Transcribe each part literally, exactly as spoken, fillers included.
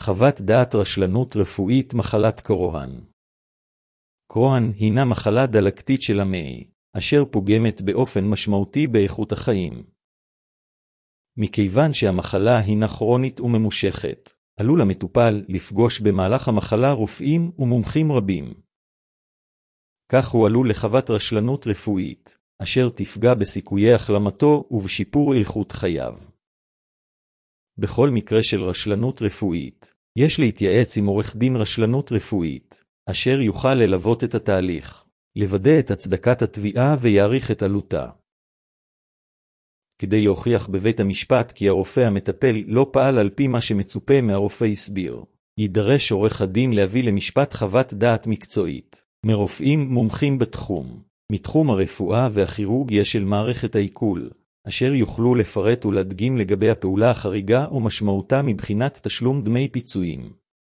חוות דעת רשלנות רפואית מחלת קרוהן. קרוהן הינה מחלה דלקתית של המעי, אשר פוגמת באופן משמעותי באיכות החיים. מכיוון שהמחלה הינה כרונית וממושכת, עלול המטופל לפגוש במהלך המחלה רופאים ומומחים רבים. כך הוא עלול לחוות רשלנות רפואית, אשר תפגע בסיכויי החלמתו ובשיפור איכות חייו. בכל מקרה של רשלנות רפואית, יש להתייעץ עם עורך דין רשלנות רפואית, אשר יוכל ללוות את התהליך, לוודא את הצדקת התביעה ויעריך את עלותה. כדי להוכיח בבית המשפט כי הרופא המטפל לא פעל על פי מה שמצופה מהרופא הסביר, יידרש עורך הדין להביא למשפט חוות דעת מקצועית, מרופאים מומחים בתחום, מתחום הרפואה והכירורגיה של מערכת העיכול, אשר יוכלו לפרט ולהדגים לגבי הפעולה החריגה ומשמעותה מבחינת תשלום דמי פיצויים.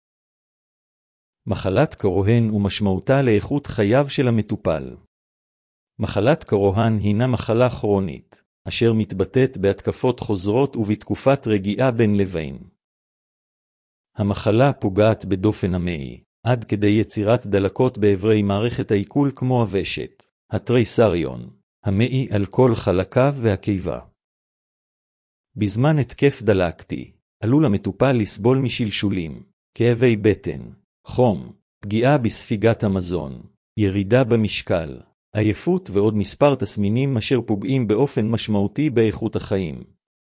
מחלת קרוהן ומשמעותה לאיכות חייו של המטופל. מחלת קרוהן הינה מחלה כרונית, אשר מתבטאת בהתקפות חוזרות ובתקופת רגיעה בין לבין. המחלה פוגעת בדופן המעי, עד כדי יצירת דלקות בעברי מערכת העיכול כמו הוושט, התריסריון, המעי על כל חלקיו והקיבה. בזמן התקף דלקתי, עלול המטופל לסבול משלשולים, כאבי בטן, חום, פגיעה בספיגת המזון, ירידה במשקל, עייפות ועוד מספר תסמינים אשר פוגעים באופן משמעותי באיכות החיים.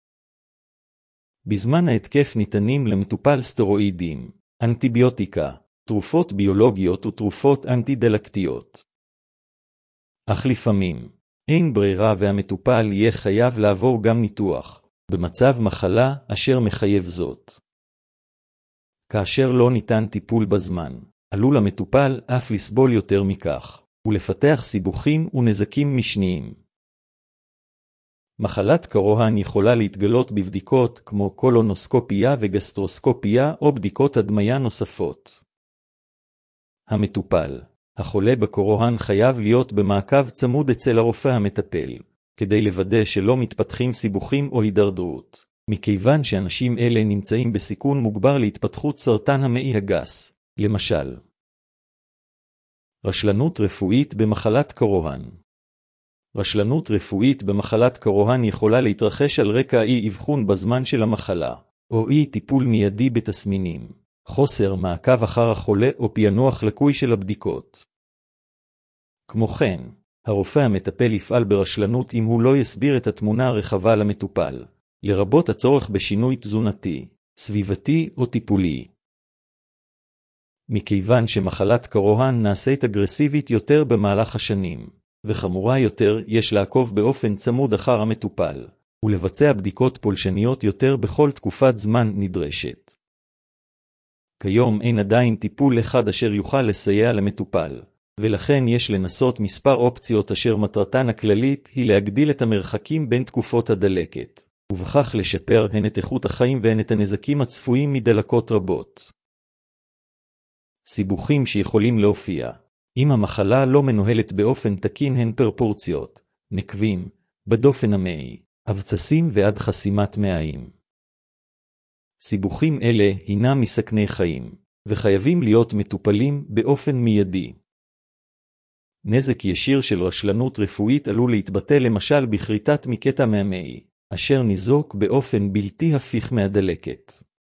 בזמן ההתקף ניתנים למטופל סטרואידים, אנטיביוטיקה, תרופות ביולוגיות ותרופות אנטי-דלקתיות. אך לפעמים, אין ברירה והמטופל יהיה חייב לעבור גם ניתוח, במצב מחלה אשר מחייב זאת. כאשר לא ניתן טיפול בזמן, עלול המטופל אף לסבול יותר מכך, ולפתח סיבוכים ונזקים משניים. מחלת קרוהן יכולה להתגלות בבדיקות כמו קולונוסקופיה וגסטרוסקופיה או בדיקות הדמיה נוספות. המטופל, החולה בקרוהן חייב להיות במעקב צמוד אצל הרופא המטפל, כדי לוודא שלא מתפתחים סיבוכים או הידרדרות, מכיוון שאנשים אלה נמצאים בסיכון מוגבר להתפתחות סרטן המעי הגס, למשל. רשלנות רפואית במחלת קרוהן. רשלנות רפואית במחלת קרוהן יכולה להתרחש על רקע אי אבחון בזמן של המחלה, או אי טיפול מיידי בתסמינים, חוסר מעקב אחר החולה או פענוח לקוי של הבדיקות. כמו כן, הרופא המטפל יפעל ברשלנות אם הוא לא יסביר את התמונה הרחבה למטופל, לרבות הצורך בשינוי תזונתי, סביבתי או טיפולי. מכיוון שמחלת קרוהן נעשית אגרסיבית יותר במהלך השנים, וחמורה יותר יש לעקוב באופן צמוד אחר המטופל, ולבצע בדיקות פולשניות יותר בכל תקופת זמן נדרשת. כיום אין עדיין טיפול אחד אשר יוכל לסייע למטופל, ולכן יש לנסות מספר אופציות אשר מטרתן הכללית היא להגדיל את המרחקים בין תקופות הדלקת, ובכך לשפר הן את איכות החיים והן את הנזקים הצפויים מדלקות רבות. סיבוכים שיכולים להופיע. אם המחלה לא מנוהלת באופן תקין הן פרפורציות, נקבים, בדופן המעי, אבצסים ועד חסימת מעיים. סיבוכים אלה הינם מסכני חיים, וחייבים להיות מטופלים באופן מיידי. נזק ישיר של רשלנות רפואית עלול להתבטא למשל בכריתת מקטע מהמעי, אשר ניזוק באופן בלתי הפיך מהדלקת.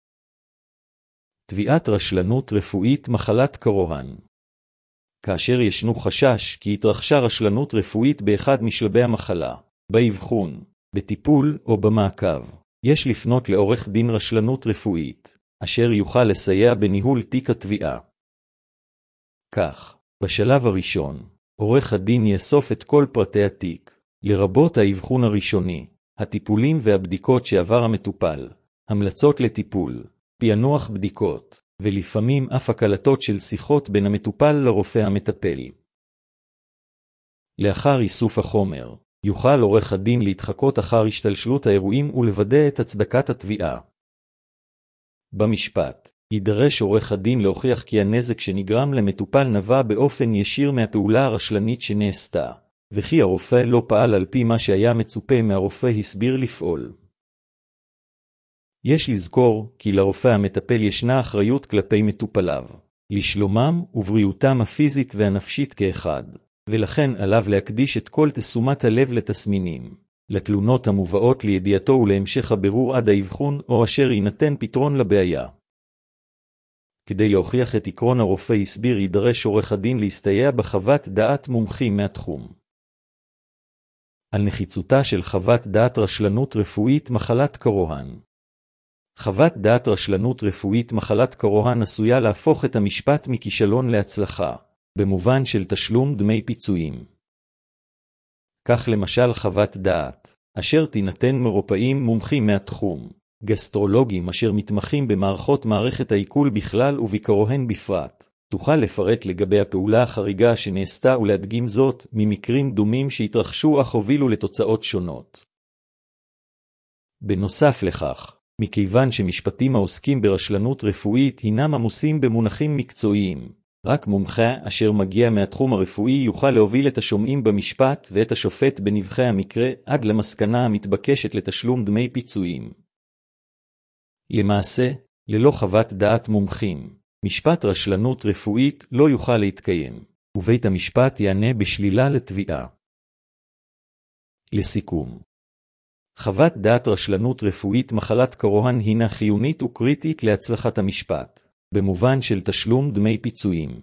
תביעת רשלנות רפואית מחלת קרוהן. כאשר ישנו חשש כי התרחשה רשלנות רפואית באחד משלבי המחלה, באבחון, בטיפול או במעקב, יש לפנות לעורך דין רשלנות רפואית, אשר יוכל לסייע בניהול תיק התביעה. כך, בשלב הראשון, עורך הדין יאסוף את כל פרטי התיק, לרבות האבחון הראשוני, הטיפולים והבדיקות שעבר המטופל, המלצות לטיפול, פענוח בדיקות, ולפעמים אף הקלטות של שיחות בין המטופל לרופא המטפל. לאחר איסוף החומר, יוכל עורך הדין להתחקות אחר השתלשלות האירועים ולוודא את הצדקת התביעה. במשפט, יידרש עורך הדין להוכיח כי הנזק שנגרם למטופל נבע באופן ישיר מהפעולה הרשלנית שנעשתה, וכי הרופא לא פעל על פי מה שהיה מצופה מהרופא הסביר לפעול. יש לזכור כי לרופא המטפל ישנה אחריות כלפי מטופליו, לשלומם ובריאותם הפיזית והנפשית כאחד, ולכן עליו להקדיש את כל תשומת הלב לתסמינים, לתלונות המובאות לידיעתו ולהמשך הבירור עד האבחון או אשר יינתן פתרון לבעיה. כדי להוכיח את עקרון הרופא הסביר יידרש עורך הדין להסתייע בחוות דעת מומחים מהתחום. על נחיצותה של חוות דעת רשלנות רפואית מחלת קרוהן. חוות דעת רשלנות רפואית מחלת קרוהן עשויה להפוך את המשפט מכישלון להצלחה, במובן של תשלום דמי פיצויים. כך למשל חוות דעת, אשר תינתן מרופאים מומחים מהתחום, גסטרולוגים אשר מתמחים במערכות מערכת העיכול בכלל ובקרוהן בפרט, תוכל לפרט לגבי הפעולה החריגה שנעשתה ולהדגים זאת ממקרים דומים שהתרחשו אך הובילו לתוצאות שונות. בנוסף לכך, מכיוון שמשפטים העוסקים ברשלנות רפואית הינם עמוסים במונחים מקצועיים, רק מומחה אשר מגיע מהתחום הרפואי יוכל להוביל את השומעים במשפט ואת השופט בנבחי המקרה עד למסקנה המתבקשת לתשלום דמי פיצויים. למעשה, ללא חוות דעת מומחים, משפט רשלנות רפואית לא יוכל להתקיים, ובית המשפט יענה בשלילה לתביעה. לסיכום, חוות דעת רשלנות רפואית מחלת קרוהן הינה חיונית וקריטית להצלחת המשפט, במובן של תשלום דמי פיצויים.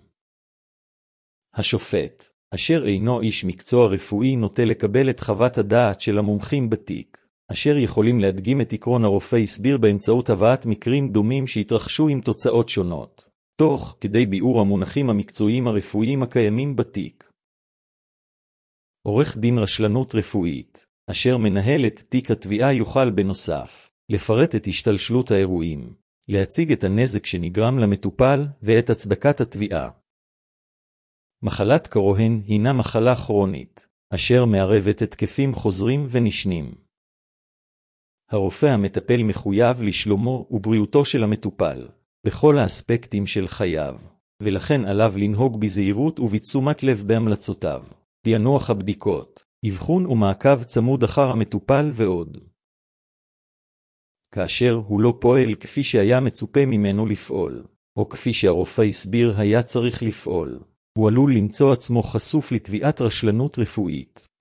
השופט, אשר אינו איש מקצוע רפואי, נוטה לקבל את חוות הדעת של המומחים בתיק, אשר יכולים להדגים את עקרון הרופא הסביר באמצעות הבאת מקרים דומים שהתרחשו עם תוצאות שונות, תוך כדי ביאור המונחים המקצועיים הרפואיים הקיימים בתיק. עורך דין רשלנות רפואית, אשר מנהל את תיק התביעה, יוכל בנוסף לפרט את השתלשלות האירועים, להציג את הנזק שנגרם למטופל ואת הצדקת התביעה. מחלת קרוהן הינה מחלה כרונית, אשר מערבת התקפים חוזרים ונשנים. הרופא המטפל מחויב לשלומו ובריאותו של המטופל, בכל האספקטים של חייו, ולכן עליו לנהוג בזהירות ובתשומת לב בהמלצותיו, פענוח הבדיקות, אבחון ומעקב צמוד אחר המטופל ועוד. כאשר הוא לא פועל כפי שהיה מצופה ממנו לפעול, או כפי שהרופא הסביר היה צריך לפעול, הוא עלול למצוא עצמו חשוף לתביעת רשלנות רפואית.